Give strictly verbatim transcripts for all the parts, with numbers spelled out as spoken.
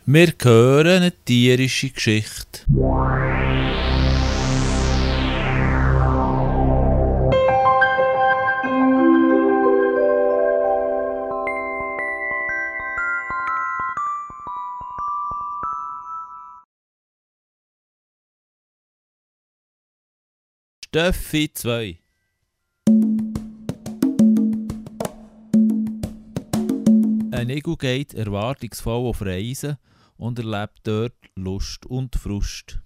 Wir hören eine tierische Geschichte. Steffi zwei. Ein Igel geht erwartungsvoll auf Reisen und erlebt dort Lust und Frust.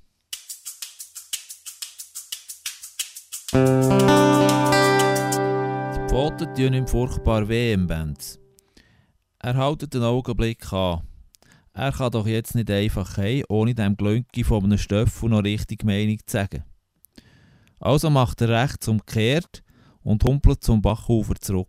Die Pfoten tun ihm furchtbar weh im Benz. Er hält einen Augenblick an. Er kann doch jetzt nicht einfach heim, ohne dem Glünki von einem Stöffel noch richtig Meinung zu sagen. Also macht er rechts umgekehrt und humpelt zum Bachufer zurück.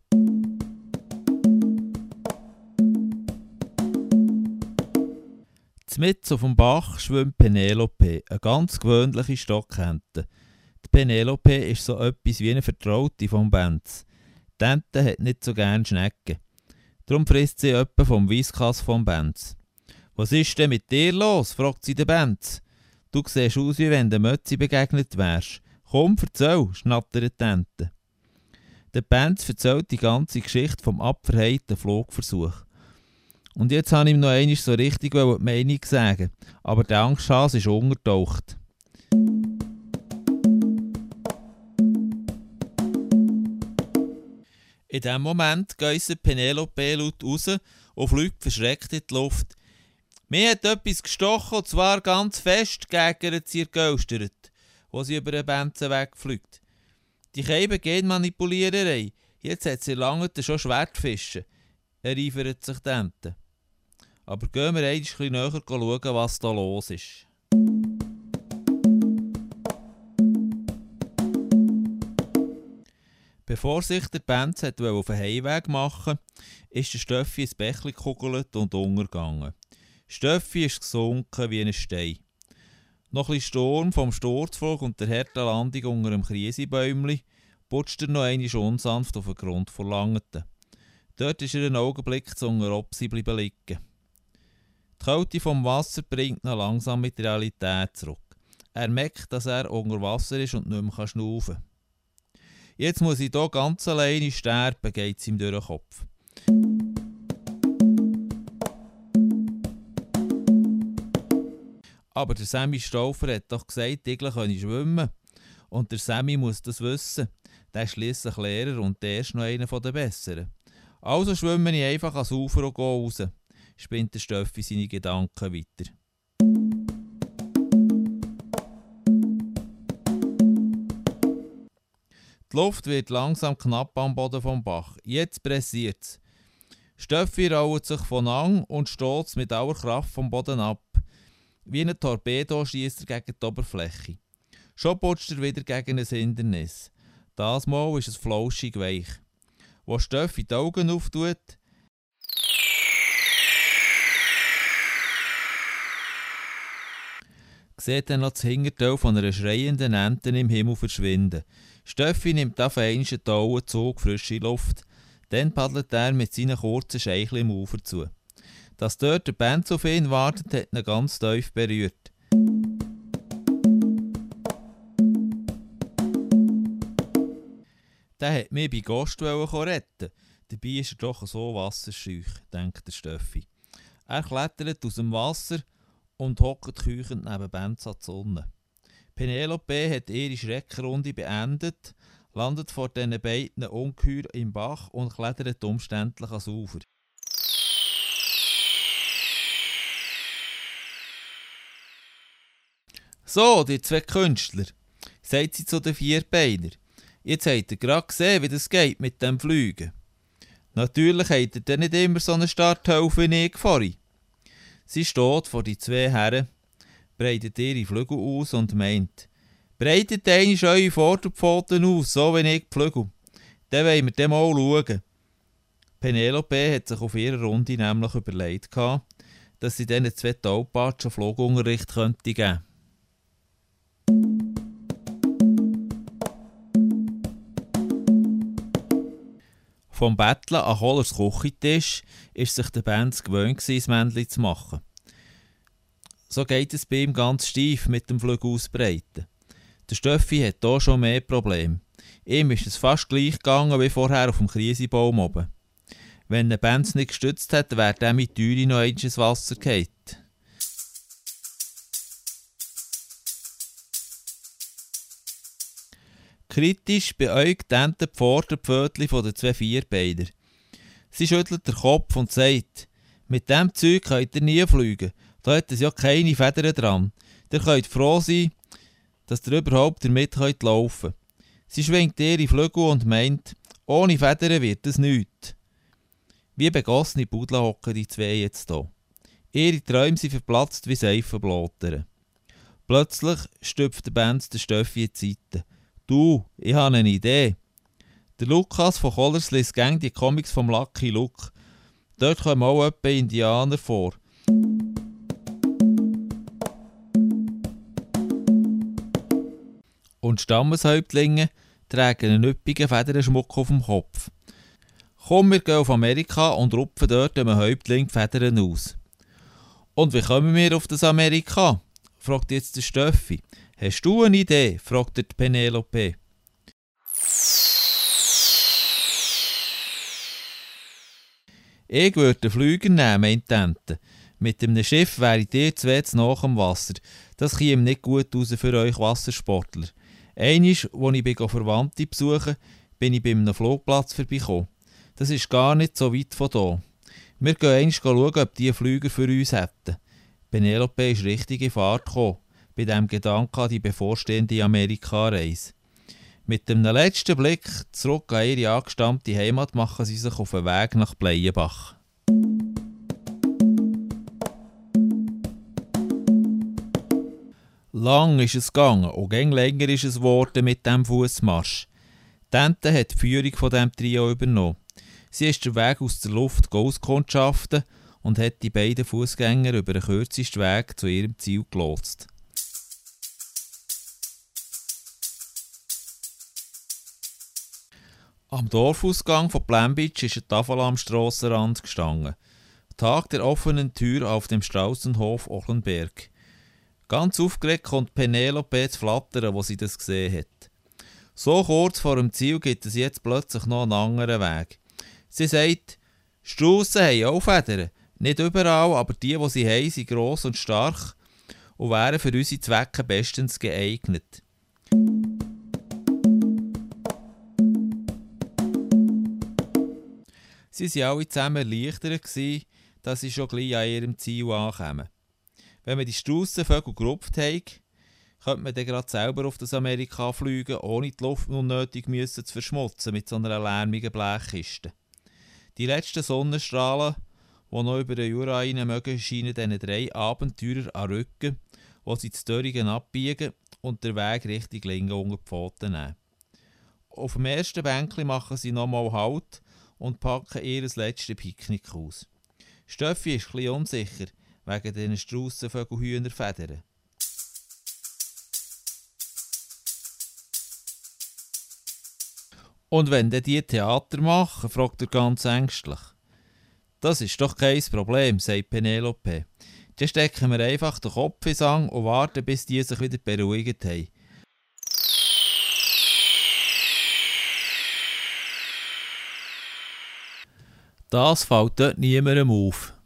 Mitten auf dem Bach schwimmt Penelope, eine ganz gewöhnliche Stockhente. Die Penelope ist so etwas wie eine Vertraute vom Benz. Die Ente hat nicht so gerne Schnecken. Darum frisst sie etwa vom Whiskas vom Benz. «Was ist denn mit dir los?» fragt sie den Benz. «Du siehst aus, wie wenn du Mötzi begegnet wärst. Komm, erzähl», schnattert die Ente. Der Benz erzählt die ganze Geschichte vom abverheiten Flugversuch. Und jetzt wollte ich ihm noch einmal so richtig die Meinung sagen, aber der Angsthase ist untergetaucht. In diesem Moment geisset Penelope laut raus und fliegt verschreckt in die Luft. «Mir hat etwas gestochen, und zwar ganz fest», gägert sie ergöstert, wo sie über den Benzen wegfliegt. «Die Keibe Genmanipuliererei, jetzt hat sie lange schon Schwertfischen», ereifert sich die Ente. Aber gehen wir ein bisschen näher schauen, was da los ist. Bevor sich der Benz auf den Heimweg machen wollte, ist der Steffi ins Bächli gekugelt und untergegangen. Steffi ist gesunken wie ein Stein. Noch ein bisschen Sturm vom Sturzflug und der harten Landung unter dem Kriesibäumli putscht er noch einmal unsanft auf den Grund verlangten. Dort ist er einen Augenblick zu unter Opsi bleiben liegen. Die Kälte vom Wasser bringt ihn langsam mit der Realität zurück. Er merkt, dass er unter Wasser ist und nicht mehr schnaufen kann. «Jetzt muss ich hier ganz alleine sterben», geht es ihm durch den Kopf. Aber der Sammy Stauffer hat doch gesagt, Igel können schwimmen. Und der Sammy muss das wissen. Der ist schliesslich Lehrer und der ist noch einer der Besseren. Also schwimme ich einfach ans Ufer und gehe raus, spinnt der Steffi seine Gedanken weiter. Die Luft wird langsam knapp am Boden vom Bach. Jetzt pressiert es. Steffi rollt sich von an und stößt mit aller Kraft vom Boden ab. Wie ein Torpedo schiesst er gegen die Oberfläche. Schon putscht er wieder gegen ein Hindernis. Das Mal ist es flauschig weich. Wo Steffi die Augen auftut, sieht er noch das Hinterteil von einer schreienden Ente im Himmel verschwinden. Steffi nimmt auf einen tollen Zug frische Luft. Dann paddelt er mit seinen kurzen Scheicheln im Ufer zu. Dass dort der Benz auf ihn wartet, hat ihn ganz tief berührt. Der hat mich bei Gost retten. Dabei ist er doch so wasserscheu, denkt der Steffi. Er klettert aus dem Wasser und hockt keuchend neben Benz an die Sonne. Penelope hat ihre Schreckenrunde beendet, landet vor diesen beiden Ungeheuern im Bach und klettert umständlich ans Ufer. «So, die zwei Künstler», sagt sie zu den Vierbeinern. «Jetzt habt ihr gerade gesehen, wie das geht mit dem Fliegen. Natürlich habt ihr dann nicht immer so eine Starthilfe wie ich vorhin.» Sie steht vor die zwei Herren, breitet ihre Flügel aus und meint: «Breitet einmal eure Vorderpfoten aus, so wie ich die Flügel. Dann wollen wir dann mal schauen.» Penelope hat sich auf ihrer Runde nämlich überlegt, dass sie diesen zwei Taubpatschen Flugunterricht geben könnte. Vom Betteln an Kohlers Küchentisch war sich der Benz gewöhnt, das Männchen zu machen. so geht es bei ihm ganz steif mit dem Flügel ausbreiten. Der Steffi hat hier schon mehr Probleme. Ihm ist es fast gleich gegangen wie vorher auf dem Krisenbaum oben. Wenn der Benz nicht gestützt hat, wäre der mit Türi noch einmal ins Wasser gefallen. Kritisch beäugt die Vorderpfötchen von den zwei Vierbeiner. Sie schüttelt den Kopf und sagt, mit dem Zeug könnt ihr nie fliegen, da hat es ja keine Federn dran. Ihr könnt froh sein, dass ihr überhaupt damit laufen könnt. Sie schwingt ihre Flügel und meint, ohne Federn wird es nichts. Wie begossene Pudel hocken die zwei jetzt hier. Ihre Träume sind verplatzt wie Seifenblätter. Plötzlich stüpft der Benz der Steffi in die Seite. Du, ich habe eine Idee. Der Lukas von Kollers liest gerne die Comics vom Lucky Luke. Dort kommen auch etwa Indianer vor. Und Stammeshäuptlinge tragen einen üppigen Federnschmuck auf dem Kopf. Komm, wir gehen auf Amerika und rupfen dort einem Häuptling die Federn aus. Und wie kommen wir auf das Amerika? Fragt jetzt der Steffi. Hast du eine Idee? Fragt der Penelope. Ich würde den Flüger nehmen, meint Tante. Mit einem Schiff wäre ihr zwei zu nah am Wasser. Das käme nicht gut raus für euch Wassersportler. Einmal, als ich Verwandte besuche, bin ich bei einem Flugplatz vorbeigekommen. Das ist gar nicht so weit von hier. Wir gehen einmal schauen, ob die Flüger für uns hätten. Penelope ist richtig in Fahrt gekommen, bei diesem Gedanken an die bevorstehende Amerika-Reise. Mit einem letzten Blick zurück an ihre angestammte Heimat machen sie sich auf den Weg nach Bleienbach. Lang ist es gegangen und gäng länger ist es geworden mit diesem Fussmarsch. Tante hat die Führung von diesem Trio übernommen. Sie ist den Weg aus der Luft auskundschaften und hat die beiden Fußgänger über den kürzesten Weg zu ihrem Ziel gelotst. Am Dorfausgang von Plembitsch ist eine Tafel am Strassenrand gestanden. Tag der offenen Tür auf dem Straußenhof Ochlenberg. Ganz aufgeregt kommt Penelope zu flattern, wo sie das gesehen hat. So kurz vor dem Ziel gibt es jetzt plötzlich noch einen anderen Weg. Sie sagt, Straussen haben auch Federn. Nicht überall, aber die, die sie haben, sind gross und stark und wären für unsere Zwecke bestens geeignet. Sie waren alle zusammen erleichtert, dass sie schon gleich an ihrem Ziel ankommen. Wenn wir die Straussenvögel gerupft haben, könnte man dann gerade selber auf das Amerika fliegen, ohne die Luft unnötig müssen zu verschmutzen mit so einer lärmigen Blechkiste. Die letzten Sonnenstrahlen, die noch über den Jura rein mögen, scheinen diesen drei Abenteurern an Rücken, wo sie zu Döringen abbiegen und den Weg Richtung Lingen unter die Pfoten nehmen. Auf dem ersten Bänkchen machen sie nochmal Halt und packen ihr letztes Picknick aus. Steffi ist etwas unsicher wegen diesen Straussenvögelhühnerfedern. Und wenn dann die Theater machen, fragt er ganz ängstlich. Das ist doch kein Problem, sagt Penelope. Dann stecken wir einfach den Kopf in den Sand und warten, bis die sich wieder beruhigt haben. Das fällt dort niemandem auf.